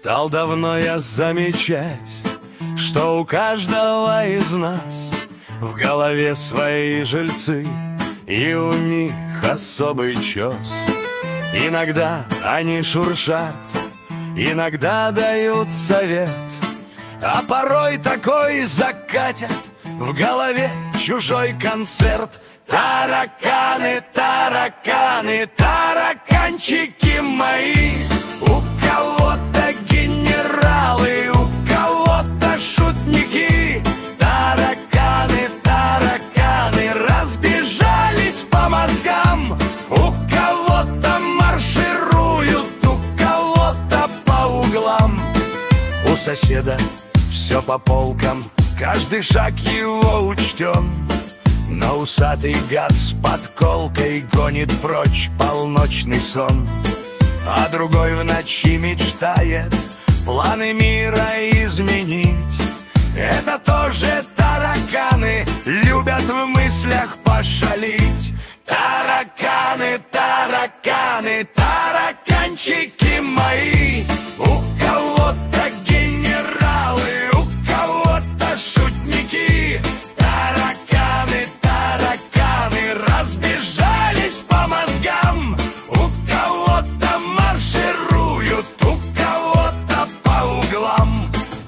Стал давно я замечать, что у каждого из нас в голове свои жильцы, и у них особый чес. Иногда они шуршат, иногда дают совет, а порой такой закатят в голове чужой концерт. Тараканы, тараканы, тараканчики мои, у кого-то генералы, у кого-то шутники. Тараканы, тараканы разбежались по мозгам, у кого-то маршируют, у кого-то по углам. У соседа все по полкам, каждый шаг его учтен, но усатый гад с подколкой гонит прочь полночный сон. А другой в ночи мечтает планы мира изменить. Это тоже тараканы, любят в мыслях пошалить. Тараканы, тараканы, тараканчики мои, у кого-то генералы, у кого-то шутники. Тараканы, тараканы разбежались по мозгам, у кого-то маршируют, у кого-то по углам.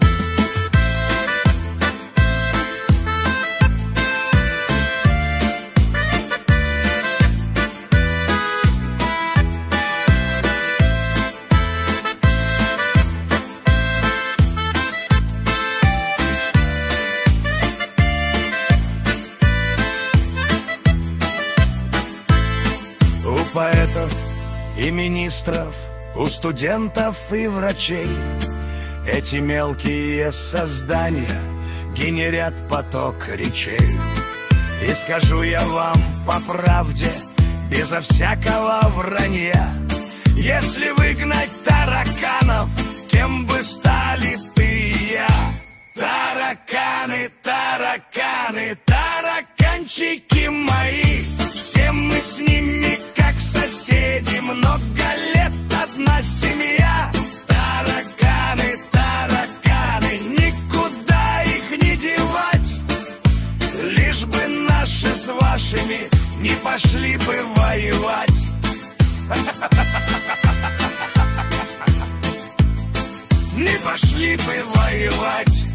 У поэтов и министров, у студентов и врачей эти мелкие создания генерят поток речей. И скажу я вам по правде, безо всякого вранья, если выгнать тараканов, кем бы стали ты и я? Тараканы, тараканы, тараканчики мои, все мы с ними как соседи, много лет одна семья. Тараканы, тараканы, никуда их не девать, лишь бы наши с вашими не пошли бы воевать. Не пошли бы воевать.